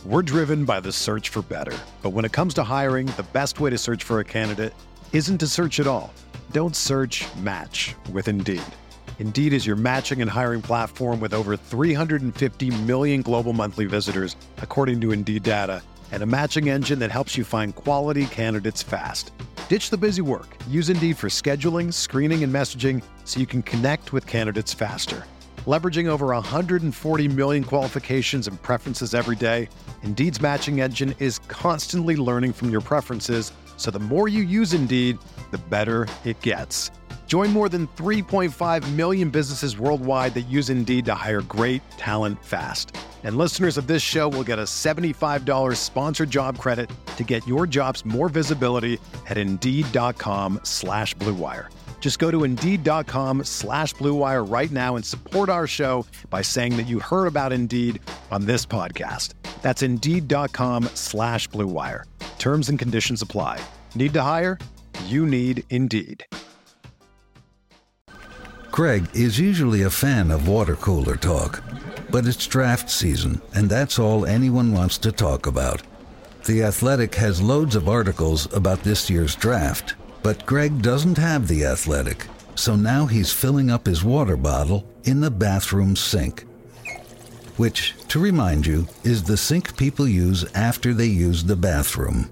We're driven by the search for better. But when it comes to hiring, the best way to search for a candidate isn't to search at all. Don't search, match with Indeed. Indeed is your matching and hiring platform with over 350 million global monthly visitors, according to Indeed data, and a matching engine that helps you find quality candidates fast. Ditch the busy work. Use Indeed for scheduling, screening, and messaging so you can connect with candidates faster. Leveraging over 140 million qualifications and preferences every day, Indeed's matching engine is constantly learning from your preferences, so the more you use Indeed, the better it gets. Join more than 3.5 million businesses worldwide that use Indeed to hire great talent fast. And listeners of this show will get a $75 sponsored job credit to get your jobs more visibility at Indeed.com/Blue Wire. Just go to Indeed.com/Blue Wire right now and support our show by saying that you heard about Indeed on this podcast. That's Indeed.com/Blue Wire. Terms and conditions apply. Need to hire? You need Indeed. Craig is usually a fan of water cooler talk, but it's draft season, and that's all anyone wants to talk about. The Athletic has loads of articles about this year's draft, but Greg doesn't have The Athletic, so now he's filling up his water bottle in the bathroom sink. Which, to remind you, is the sink people use after they use the bathroom.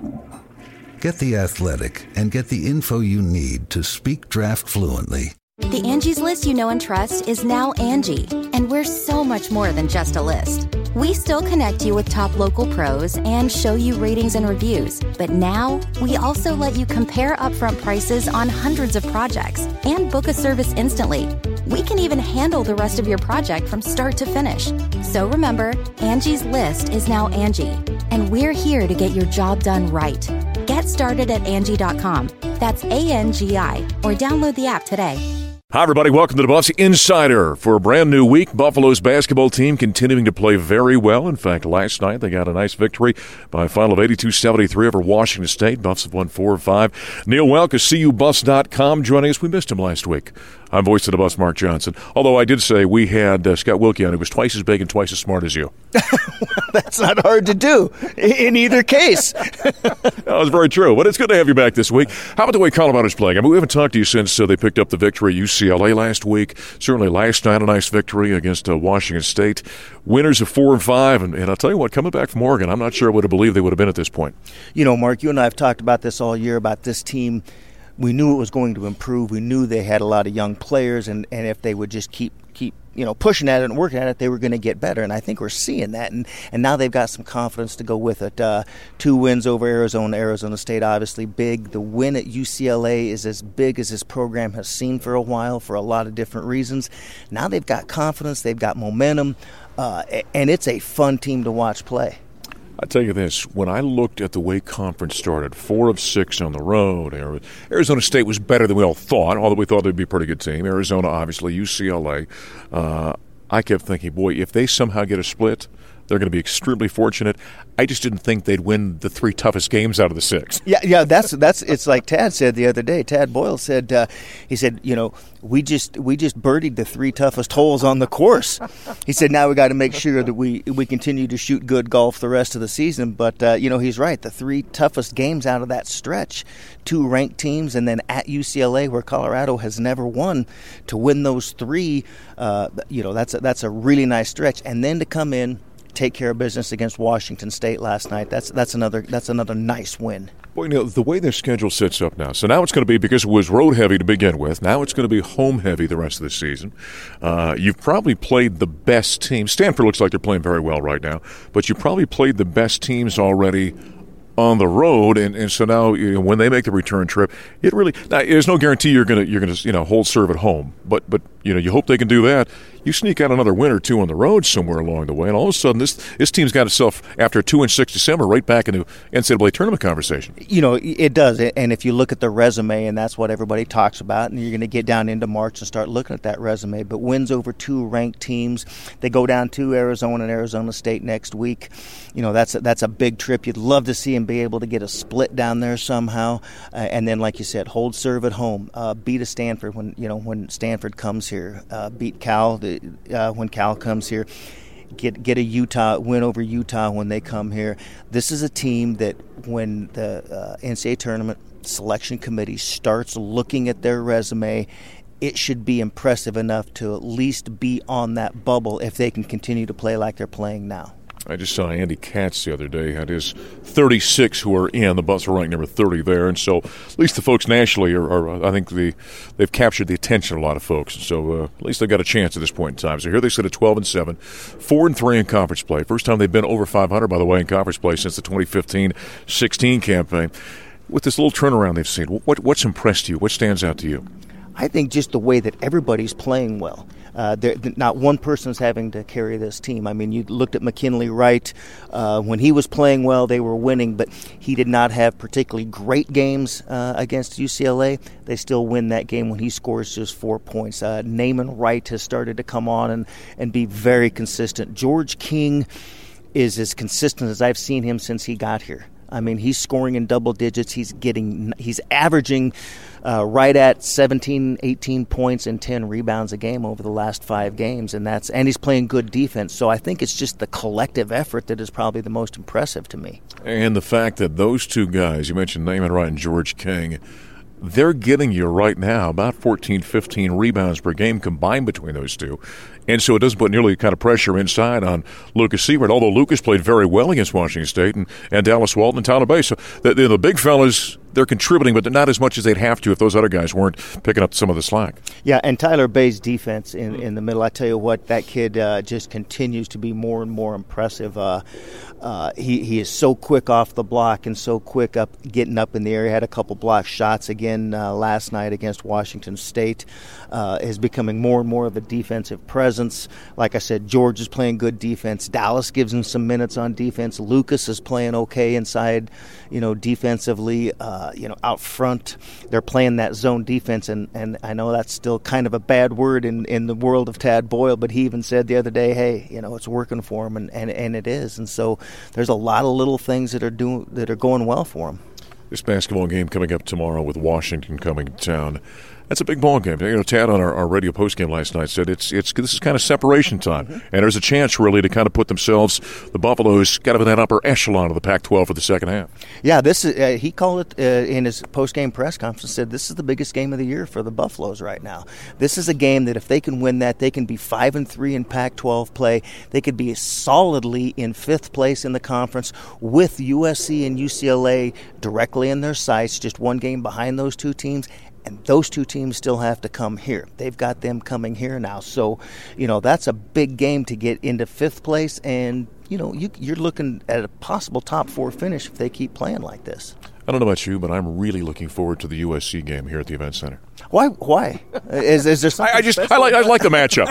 Get The Athletic and get the info you need to speak draft fluently. The Angie's List you know and trust is now Angie, and we're so much more than just a list. We still connect you with top local pros and show you ratings and reviews, but now we also let you compare upfront prices on hundreds of projects and book a service instantly. We can even handle the rest of your project from start to finish. So remember, Angie's List is now Angie, and we're here to get your job done right. Get started at Angie.com. That's ANGI, or download the app today. Hi, everybody. Welcome to the Buffs Insider for a brand new week. Buffalo's basketball team continuing to play very well. In fact, last night they got a nice victory by a final of 82-73 over Washington State. Buffs have won 4 of 5. Neil Welk of CUBuffs.com joining us. We missed him last week. I'm voice of the Buffs, Mark Johnson. Although I did say we had Scott Wilkie on, who was twice as big and twice as smart as you. That's not hard to do in either case. That was very true. But it's good to have you back this week. How about the way Colorado's playing? I mean, we haven't talked to you since they picked up the victory at UCLA last week. Certainly last night, a nice victory against Washington State. Winners of 4 and 5. And I'll tell you what, coming back from Oregon, I'm not sure I would have believed they would have been at this point. You know, Mark, you and I have talked about this all year, about this team. We knew it was going to improve. We knew they had a lot of young players, and if they would just keep pushing at it and working at it, they were going to get better. And I think we're seeing that. And now they've got some confidence to go with it. 2 wins over Arizona State, obviously big. The win at UCLA is as big as this program has seen for a while for a lot of different reasons. Now they've got confidence. They've got momentum. And it's a fun team to watch play. I'll tell you this, when I looked at the way conference started, 4 of 6 on the road, Arizona State was better than we all thought, although we thought they'd be a pretty good team. Arizona, obviously, UCLA. I kept thinking, boy, if they somehow get a split, they're going to be extremely fortunate. I just didn't think they'd win the 3 toughest games out of the 6. Yeah. That's it's like Tad said the other day. Tad Boyle said, he said, we just birdied the 3 toughest holes on the course. He said, now we got to make sure that we continue to shoot good golf the rest of the season. But he's right. The 3 toughest games out of that stretch, 2 ranked teams, and then at UCLA, where Colorado has never won, to win those 3, that's a really nice stretch. And then to come in, take care of business against Washington State last night. That's another nice win. Boy, the way their schedule sets up now. So now it's going to be, because it was road heavy to begin with, now it's going to be home heavy the rest of the season. You've probably played the best team. Stanford looks like they're playing very well right now, but you probably played the best teams already on the road, and so now when they make the return trip, there's no guarantee you're gonna hold serve at home, but you hope they can do that. You sneak out another win or 2 on the road somewhere along the way, and all of a sudden this team's got itself, after a 2-6 December, right back into NCAA tournament conversation. It does, and if you look at the resume, and that's what everybody talks about, and you're going to get down into March and start looking at that resume, but wins over 2 ranked teams. They go down to Arizona and Arizona State next week. That's a big trip. You'd love to see them be able to get a split down there somehow, and then, like you said, hold serve at home, beat a Stanford when Stanford comes here, beat Cal when Cal comes here. get a Utah win over Utah when they come here. This is a team that when the NCAA tournament selection committee starts looking at their resume, it should be impressive enough to at least be on that bubble if they can continue to play like they're playing now. I just saw Andy Katz the other day had his 36 who are in. The Buffs are ranked number 30 there, and so at least the folks nationally are I think they've captured the attention of a lot of folks. So at least they've got a chance at this point in time. So here they sit at 12-7, 4-3 in conference play. First time they've been over 500, by the way, in conference play since the 2015-16 campaign. With this little turnaround they've seen, what's impressed you? What stands out to you? I think just the way that everybody's playing well. Not one person's having to carry this team. I mean, you looked at McKinley Wright. When he was playing well, they were winning, but he did not have particularly great games against UCLA. They still win that game when he scores just 4 points. Naaman Wright has started to come on and be very consistent. George King is as consistent as I've seen him since he got here. I mean, he's scoring in double digits. He's averaging right at 17, 18 points and 10 rebounds a game over the last 5 games, and he's playing good defense. So I think it's just the collective effort that is probably the most impressive to me. And the fact that those two guys, you mentioned Naaman Wright and George King, they're getting you right now about 14, 15 rebounds per game combined between those two. And so it doesn't put nearly the kind of pressure inside on Lucas Siebert, although Lucas played very well against Washington State and Dallas Walton and Tyler Bay. So the big fellas, they're contributing, but not as much as they'd have to if those other guys weren't picking up some of the slack. Yeah, and Tyler Bay's defense in the middle, I tell you what, that kid just continues to be more and more impressive. He is so quick off the block and so quick getting up in the air. He had a couple block shots again last night against Washington State. Is becoming more and more of a defensive presence. Like I said, George is playing good defense. Dallas gives him some minutes on defense. Lucas is playing okay inside, defensively. Out front, they're playing that zone defense, and I know that's still kind of a bad word in the world of Tad Boyle, but he even said the other day, hey, it's working for him, and it is. And so there's a lot of little things that are going well for him. This basketball game coming up tomorrow with Washington coming to town. That's a big ball game. Tad on our radio postgame last night said this is kind of separation time, and there's a chance really to kind of put themselves, the Buffaloes, kind of in that upper echelon of the Pac-12 for the second half. Yeah, this is he called it in his postgame press conference. Said this is the biggest game of the year for the Buffaloes right now. This is a game that if they can win that, they can be 5-3 in Pac-12 play. They could be solidly in 5th place in the conference with USC and UCLA directly in their sights, just one game behind those two teams. And those two teams still have to come here. They've got them coming here now. So, that's a big game to get into 5th place. And, you're looking at a possible top 4 finish if they keep playing like this. I don't know about you, but I'm really looking forward to the USC game here at the Event Center. Why? Is there something I like the matchup.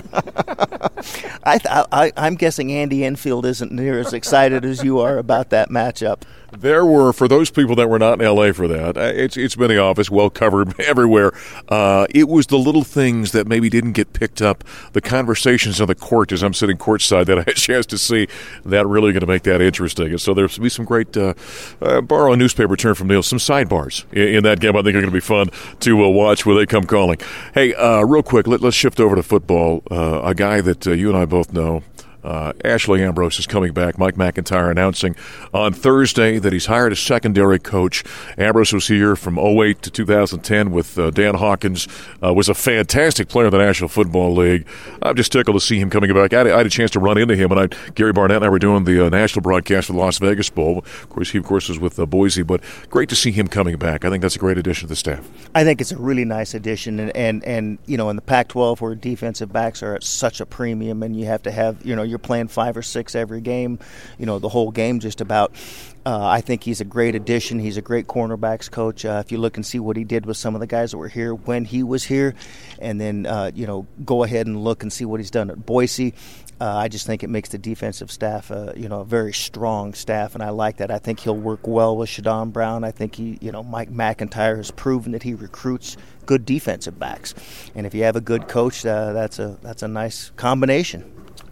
I'm guessing Andy Enfield isn't near as excited as you are about that matchup. There were, for those people that were not in L.A. for that, it's been the office, well covered everywhere. It was the little things that maybe didn't get picked up, the conversations on the court as I'm sitting courtside that I had a chance to see, that really going to make that interesting. And so there's going to be some great, borrow a newspaper term from Neil, some sidebars in that game. I think are going to be fun to watch when they come calling. Hey, real quick, let's shift over to football. A guy that you and I both know, Ashley Ambrose is coming back. Mike McIntyre announcing on Thursday that he's hired a secondary coach. Ambrose was here from 2008 to 2010 with Dan Hawkins, was a fantastic player in the National Football League. I'm just tickled to see him coming back. I had a chance to run into him, and Gary Barnett and I were doing the national broadcast for the Las Vegas Bowl. Of course, he was with Boise, but great to see him coming back. I think that's a great addition to the staff. I think it's a really nice addition, and in the Pac-12 where defensive backs are at such a premium, and you have to have, you're playing 5 or 6 every game, the whole game just about. I think he's a great addition. He's a great cornerbacks coach. If you look and see what he did with some of the guys that were here when he was here, and then, go ahead and look and see what he's done at Boise. I just think it makes the defensive staff, a very strong staff, and I like that. I think he'll work well with Shadon Brown. I think Mike McIntyre has proven that he recruits good defensive backs, and if you have a good coach, that's a nice combination.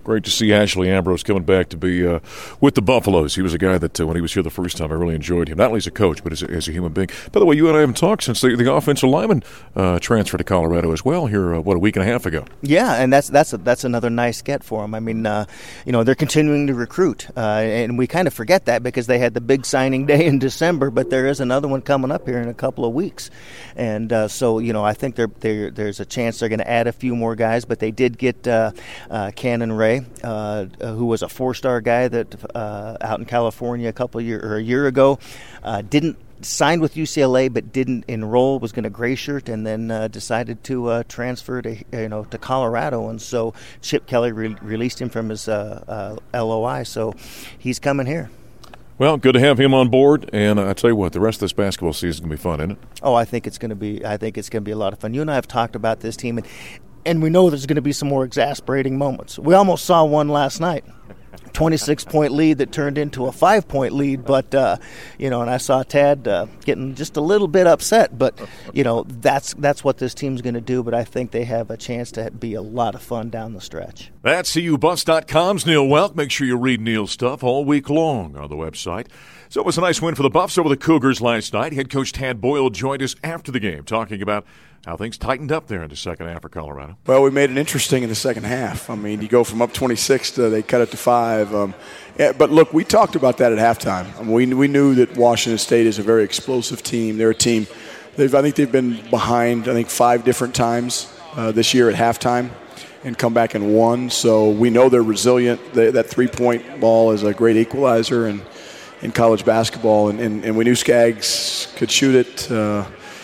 Great to see Ashley Ambrose coming back to be with the Buffaloes. He was a guy that when he was here the first time, I really enjoyed him, not only as a coach, but as a human being. By the way, you and I haven't talked since the offensive lineman transferred to Colorado as well here, a week and a half ago. Yeah, and that's another nice get for them. I mean, they're continuing to recruit, and we kind of forget that because they had the big signing day in December, but there is another one coming up here in a couple of weeks. And so, I think there's a chance they're going to add a few more guys, but they did get Cannon Ray, who was a 4-star guy that out in California a year ago, didn't sign with UCLA but didn't enroll, was going to gray shirt, and then decided to transfer to Colorado. And so Chip Kelly released him from his LOI, so he's coming here. Well, good to have him on board, and I tell you what, the rest of this basketball season is going to be fun, isn't it? Oh, I think it's going to be a lot of fun. You and I have talked about this team, and we know there's going to be some more exasperating moments. We almost saw one last night. 26-point lead that turned into a 5-point lead, but and I saw Tad getting just a little bit upset, but that's what this team's going to do. But I think they have a chance to be a lot of fun down the stretch. That's CUBuffs.com's Neil Welk. Make sure you read Neil's stuff all week long on the website. So it was a nice win for the Buffs over the Cougars last night. Head coach Tad Boyle joined us after the game, talking about how things tightened up there in the second half for Colorado. Well, we made it interesting in the second half. I mean, you go from up 26 to they cut it to 5. But look, we talked about that at halftime. I mean, we knew that Washington State is a very explosive team. They're a team. I think they've been behind 5 different times this year at halftime and come back and won. So we know they're resilient. That 3-point ball is a great equalizer in college basketball, and we knew Skaggs could shoot it.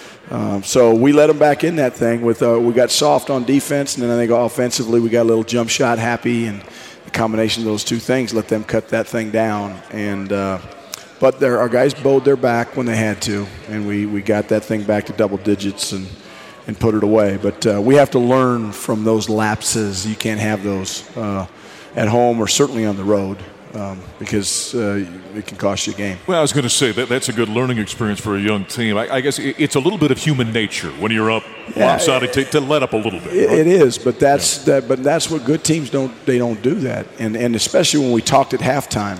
So we let them back in that thing. We got soft on defense, and then I think offensively we got a little jump shot happy, and the combination of those two things let them cut that thing down. And but our guys bowed their back when they had to, and we got that thing back to double digits and put it away. But we have to learn from those lapses. You can't have those at home or certainly on the road. Because it can cost you a game. Well, I was going to say that's a good learning experience for a young team. I guess it's a little bit of human nature when you're up lopsided to let up a little bit. Right? It is, but that's what good teams don't. They don't do that, and especially when we talked at halftime,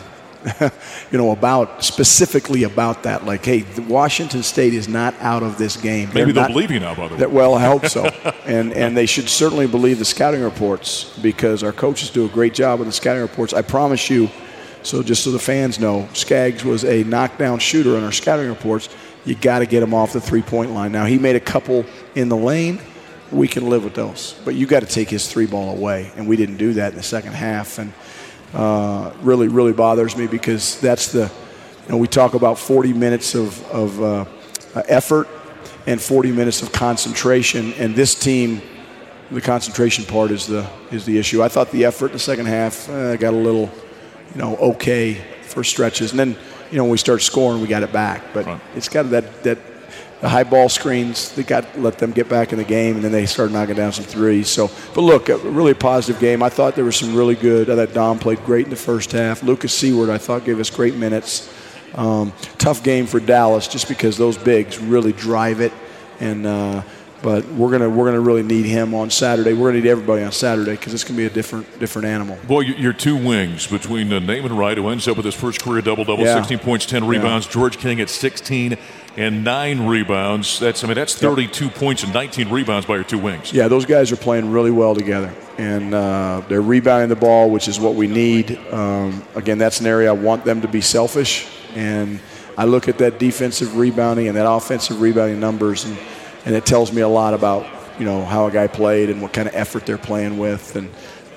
specifically about that. Like, hey, Washington State is not out of this game. Maybe they'll believe you now, by the way. Well, I hope so, and they should certainly believe the scouting reports because our coaches do a great job with the scouting reports. I promise you. So just so the fans know, Skaggs was a knockdown shooter in our scouting reports. You got to get him off the 3-point line. Now, he made a couple in the lane. We can live with those. But you got to take his 3-ball away, and we didn't do that in the second half. And really, really bothers me because that's we talk about 40 minutes of effort and 40 minutes of concentration. And this team, the concentration part is the issue. I thought the effort in the second half got a little – okay for stretches. And then, when we start scoring, we got it back. But It's got that the high ball screens, they got to let them get back in the game, and then they start knocking down some threes. So, but look, a really positive game. I thought there was some really good. I thought Dom played great in the first half. Lucas Seward, I thought, gave us great minutes. Tough game for Dallas just because those bigs really drive it. And but we're gonna really need him on Saturday. We're gonna need everybody on Saturday because it's gonna be a different animal. Boy, your two wings between Naaman Wright, who ends up with his first career double-double, 16 points, 10 rebounds. George King at 16 and 9 rebounds. That's 32 points and 19 rebounds by your two wings. Yeah, those guys are playing really well together, and they're rebounding the ball, which is what we need. Again, that's an area I want them to be selfish, and I look at that defensive rebounding and that offensive rebounding numbers, and it tells me a lot about how a guy played and what kind of effort they're playing with. And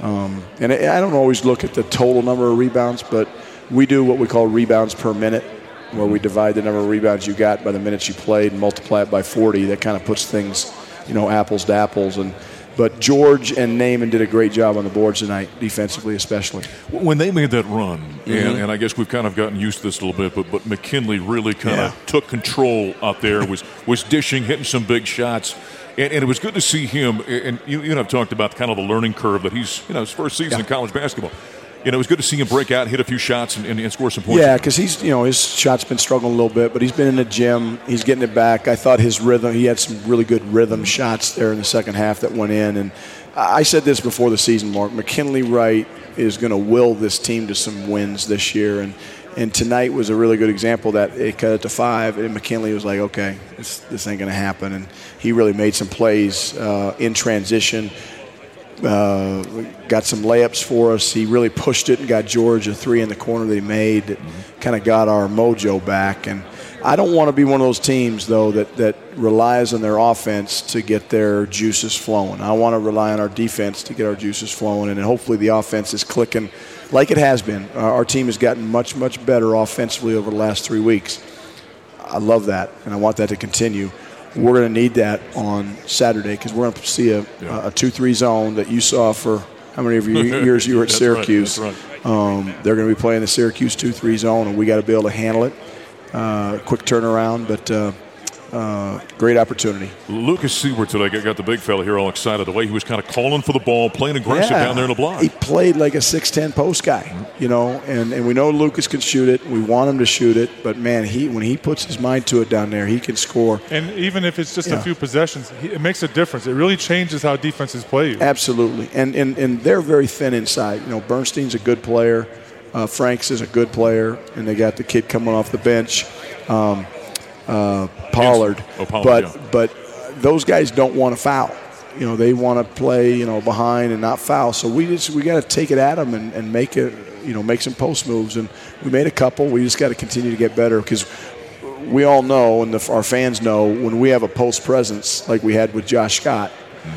I don't always look at the total number of rebounds, but we do what we call rebounds per minute, where we divide the number of rebounds you got by the minutes you played and multiply it by 40. That kind of puts things, apples to apples. But George and Naaman did a great job on the boards tonight, defensively especially. When they made that run, and I guess we've kind of gotten used to this a little bit, but McKinley really kind of took control out there, was dishing, hitting some big shots. And it was good to see him, and you and I have talked about kind of the learning curve that he's, his first season in college basketball. it was good to see him break out, hit a few shots, and score some points. Yeah, because he's, his shot's been struggling a little bit, but he's been in the gym. He's getting it back. I thought his rhythm, he had some really good rhythm shots there in the second half that went in. And I said this before the season, Mark. McKinley Wright is going to will this team to some wins this year. And tonight was a really good example that it cut it to 5, and McKinley was like, okay, this ain't going to happen. And he really made some plays in transition, got some layups for us. He really pushed it and got George a 3 in the corner that he made that kind of got our mojo back. And I don't want to be one of those teams, though, that relies on their offense to get their juices flowing. I want to rely on our defense to get our juices flowing, and hopefully the offense is clicking like it has been. Our team has gotten much, much better offensively over the last 3 weeks. I love that, and I want that to continue. We're going to need that on Saturday because we're going to see a 2-3 zone that you saw for how many of your years you were at Syracuse. Right. That's right. They're going to be playing the Syracuse 2-3 zone, and we got to be able to handle it. Quick turnaround, but great opportunity. Lucas Siewert today got the big fella here all excited. The way he was kind of calling for the ball, playing aggressive down there in the block. He played like a 6'10" post guy, and we know Lucas can shoot it. We want him to shoot it, but, man, when he puts his mind to it down there, he can score. And even if it's just a few possessions, it makes a difference. It really changes how defenses play you. Absolutely, and they're very thin inside. Bernstein's a good player. Franks is a good player, and they got the kid coming off the bench, Pollard. But those guys don't want to foul. They want to play, behind and not foul. So we got to take it at them and make it, make some post moves. And we made a couple. We just got to continue to get better because we all know, and our fans know, when we have a post presence like we had with Josh Scott,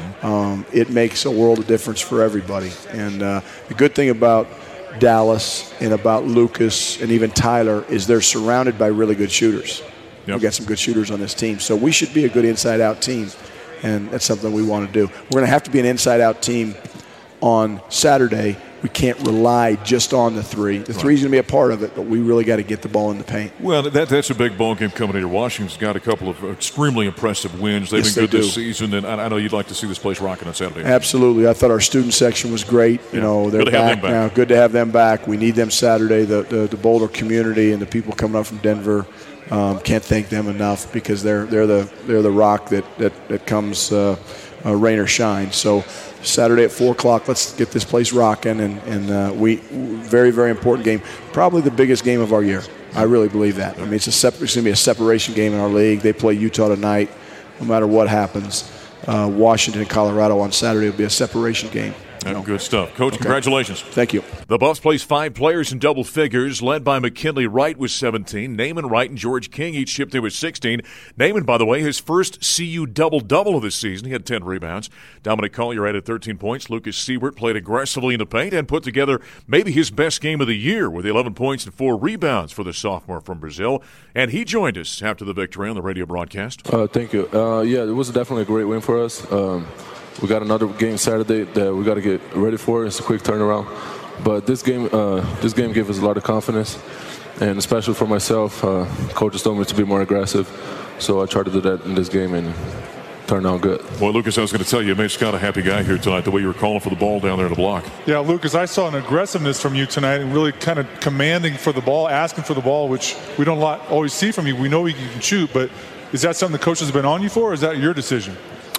it makes a world of difference for everybody. And the good thing about Dallas and about Lucas and even Tyler is they're surrounded by really good shooters. Yep. We've got some good shooters on this team. So we should be a good inside-out team, and that's something we want to do. We're going to have to be an inside-out team on Saturday. We can't rely just on the 3. The 3 is going to be a part of it, but we really got to get the ball in the paint. Well, that's a big ball game coming here. Washington's got a couple of extremely impressive wins. They've been good this season, and I know you'd like to see this place rocking on Saturday. Absolutely. I thought our student section was great. They're back now. Good to have them back. We need them Saturday. The Boulder community and the people coming up from Denver, can't thank them enough because they're the rock that comes rain or shine. So Saturday at 4 o'clock, let's get this place rocking, and we very, very important game, probably the biggest game of our year. I really believe that. I mean, it's going to be a separation game in our league. They play Utah tonight, no matter what happens. Washington and Colorado on Saturday will be a separation game. Good stuff. Coach, congratulations. Thank you. The Buffs placed 5 players in double figures, led by McKinley Wright with 17. Naaman Wright and George King each chipped in with 16. Naaman, by the way, his first CU double-double of the season. He had 10 rebounds. Dominic Collier added 13 points. Lucas Siewert played aggressively in the paint and put together maybe his best game of the year with 11 points and 4 rebounds for the sophomore from Brazil. And he joined us after the victory on the radio broadcast. Thank you. It was definitely a great win for us. We got another game Saturday that we got to get ready for. It's a quick turnaround. But this game gave us a lot of confidence, and especially for myself, coaches told me to be more aggressive. So I tried to do that in this game, and turned out good. Well, Lucas, I was going to tell you, it made Scott a happy guy here tonight, the way you were calling for the ball down there in the block. Yeah, Lucas, I saw an aggressiveness from you tonight and really kind of commanding for the ball, asking for the ball, which we don't always see from you. We know you can shoot, but is that something the coaches have been on you for, or is that your decision?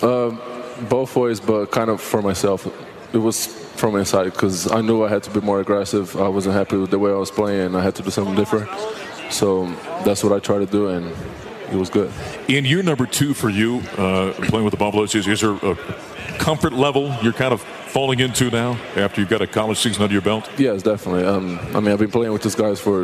Both ways, but kind of for myself. It was from inside because I knew I had to be more aggressive. I wasn't happy with the way I was playing, and I had to do something different. So that's what I tried to do, and it was good. In year number 2 for you, playing with the Buffaloes, is there a comfort level you're kind of falling into now after you've got a college season under your belt? Yes, definitely. I've been playing with these guys for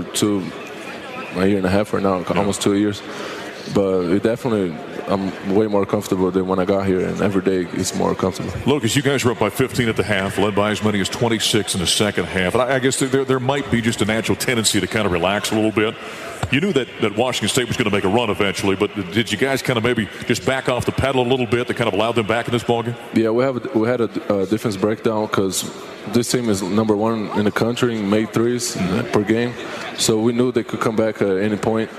a year and a half right now, almost 2 years. But it definitely, I'm way more comfortable than when I got here, and every day it's more comfortable. Lucas, you guys were up by 15 at the half, led by as many as 26 in the second half. And I guess there might be just a natural tendency to kind of relax a little bit. You knew that Washington State was going to make a run eventually, but did you guys kind of maybe just back off the pedal a little bit to kind of allow them back in this ballgame? Yeah, we had a defense breakdown because this team is number 1 in the country in made threes per game. So we knew they could come back at any point.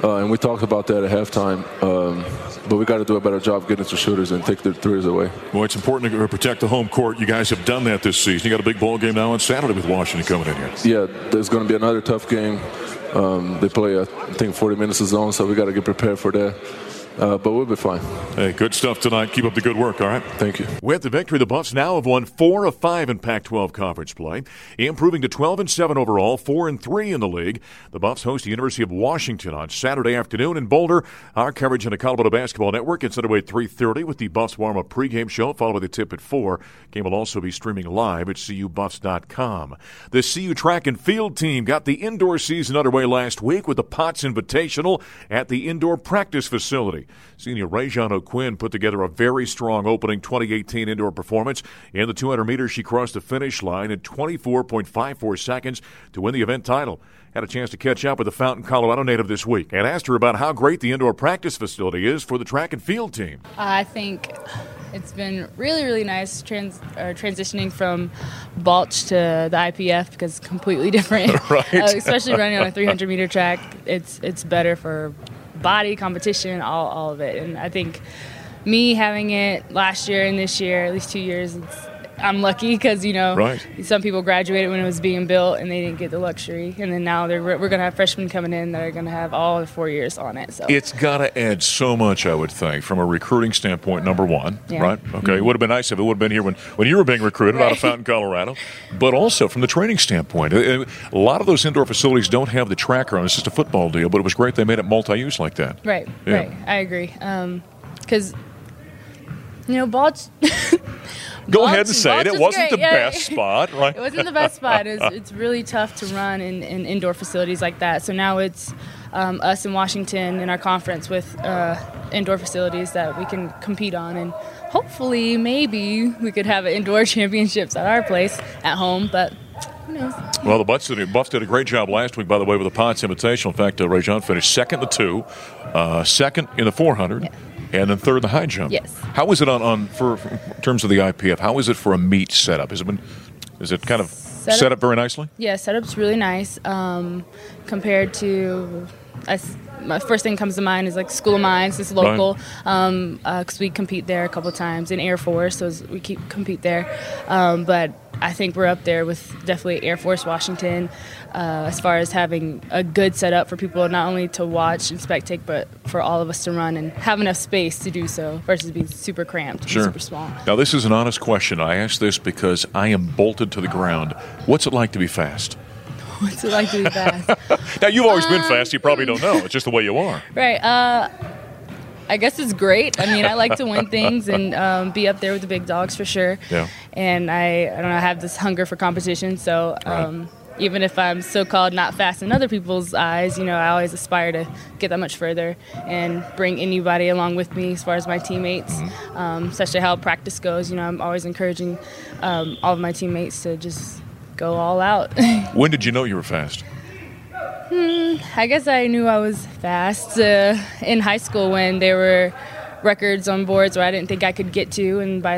and we talked about that at halftime. But we got to do a better job getting to shooters and take their threes away. Well, it's important to protect the home court. You guys have done that this season. You got a big ball game now on Saturday with Washington coming in here. Yeah, there's going to be another tough game. They play, I think, 40 minutes of zone, so we got to get prepared for that. But we'll be fine. Hey, good stuff tonight. Keep up the good work, all right? Thank you. With the victory, the Buffs now have won 4 of 5 in Pac-12 conference play, improving to 12-7 overall, 4-3 in the league. The Buffs host the University of Washington on Saturday afternoon in Boulder. Our coverage on the Colorado Basketball Network gets underway at 3:30 with the Buffs warm-up pregame show, followed by the tip at 4. Game will also be streaming live at CUBuffs.com. The CU track and field team got the indoor season underway last week with the Potts Invitational at the indoor practice facility. Senior Rajon O'Quinn put together a very strong opening 2018 indoor performance. In the 200 meters, she crossed the finish line in 24.54 seconds to win the event title. Had a chance to catch up with the Fountain, Colorado native this week and asked her about how great the indoor practice facility is for the track and field team. I think it's been really, really nice transitioning from Balch to the IPF because it's completely different. Right. Especially running on a 300-meter track, it's better for body, competition, all of it. And I think me having it last year and this year, at least 2 years, I'm lucky because, right. Some people graduated when it was being built and they didn't get the luxury. And then now we're going to have freshmen coming in that are going to have all the 4 years on it. So it's got to add so much, I would think, from a recruiting standpoint, number one, right? Okay, Mm-hmm. It would have been nice if it would have been here when you were being recruited out of Fountain, Colorado. But also from the training standpoint, a lot of those indoor facilities don't have the tracker on. It's just a football deal, but it was great they made it multi-use like that. Right, Yeah. right. I agree. Because, Balch... Go ahead and say it. It wasn't great. the best spot, right? It wasn't the best spot. It's really tough to run in indoor facilities like that. So now it's us in Washington in our conference with indoor facilities that we can compete on. And hopefully, maybe we could have indoor championships at our place at home. But who knows? Well, the Buffs did a great job last week, by the way, with the Potts Invitational. In fact, Rajon finished second in the 2, second in the 400. Yeah. And then third in the high jump. Yes. How is it in terms of the IPF? How is it for a meet setup? Is it kind of set up very nicely? Yeah, setup's really nice compared to. My first thing comes to mind is like School of Mines. It's local because we compete there a couple of times in Air Force, so we compete there. But I think we're up there with definitely Air Force Washington as far as having a good setup for people not only to watch and spectate, but for all of us to run and have enough space to do so versus being super cramped and super small. Now, this is an honest question. I ask this because I am bolted to the ground. What's it like to be fast? What's it like to be fast? Now, you've always been fast. You probably don't know. It's just the way you are. Right. I guess it's great. I mean, I like to win things and be up there with the big dogs for sure. Yeah. And I don't know, I have this hunger for competition. So even if I'm so-called not fast in other people's eyes, I always aspire to get that much further and bring anybody along with me as far as my teammates, especially how practice goes. I'm always encouraging all of my teammates to just go all out. When did you know you were fast? I guess I knew I was fast in high school when there were records on boards where I didn't think I could get to, and by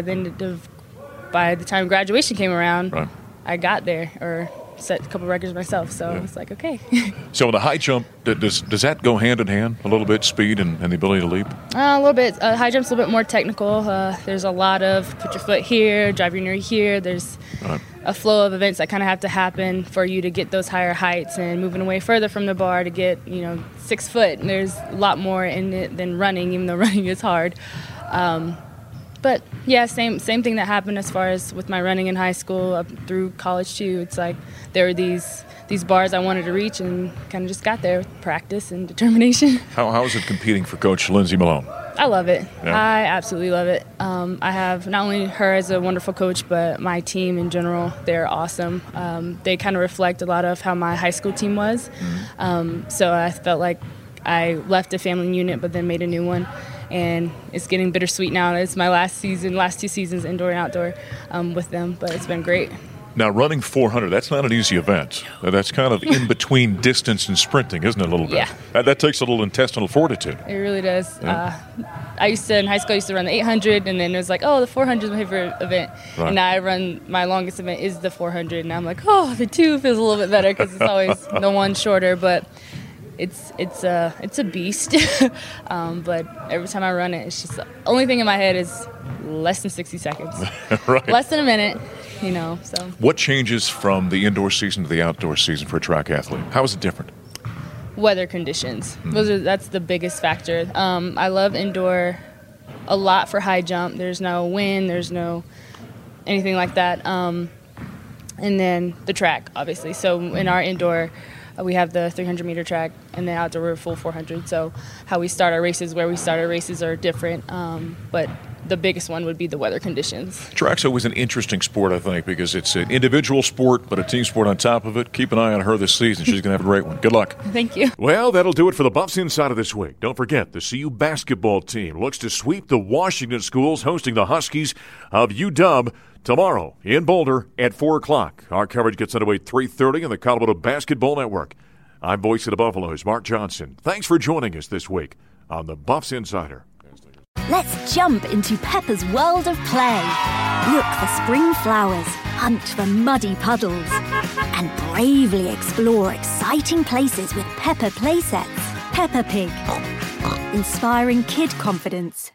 the time graduation came around, I got there or set a couple records myself. So it's like, okay. So the high jump, does that go hand in hand a little bit, speed and the ability to leap? A little bit. High jump's a little bit more technical. There's a lot of put your foot here, drive your knee here. There's a flow of events that kind of have to happen for you to get those higher heights and moving away further from the bar to get 6 foot. And there's a lot more in it than running, even though running is hard. But yeah, same thing that happened as far as with my running in high school up through college too. It's like there were these bars I wanted to reach and kind of just got there with practice and determination. How is it competing for Coach Lindsay Malone? I love it. Yeah. I absolutely love it. I have not only her as a wonderful coach, but my team in general. They're awesome. They kind of reflect a lot of how my high school team was. So I felt like I left a family unit but then made a new one. And it's getting bittersweet now. It's my last 2 seasons, indoor and outdoor, with them. But it's been great. Now, running 400, that's not an easy event. That's kind of in between distance and sprinting, isn't it, a little bit? Yeah. That takes a little intestinal fortitude. It really does. Yeah. In high school, I used to run the 800, and then it was like, the 400 is my favorite event. Right. And now my longest event is the 400, and I'm like, the 2 feels a little bit better because it's always the one shorter. But it's a beast. But every time I run it, it's just the only thing in my head is less than 60 seconds. Right. Less than a minute, so. What changes from the indoor season to the outdoor season for a track athlete? How is it different? Weather conditions. That's the biggest factor. I love indoor a lot for high jump. There's no wind, there's no anything like that. And then the track, obviously. So in our indoor, we have the 300-meter track, and then outdoor we're full 400. So how we start our races, where we start our races are different. But the biggest one would be the weather conditions. Track's always an interesting sport, I think, because it's an individual sport, but a team sport on top of it. Keep an eye on her this season. She's going to have a great one. Good luck. Thank you. Well, that'll do it for the Buffs Insider this week. Don't forget, the CU basketball team looks to sweep the Washington schools, hosting the Huskies of UW tomorrow in Boulder at 4 o'clock. Our coverage gets underway at 3:30 on the Colorado Basketball Network. I'm Voice of the Buffaloes, Mark Johnson. Thanks for joining us this week on the Buffs Insider. Let's jump into Peppa's world of play. Look for spring flowers, hunt for muddy puddles, and bravely explore exciting places with Peppa playsets. Peppa Pig, inspiring kid confidence.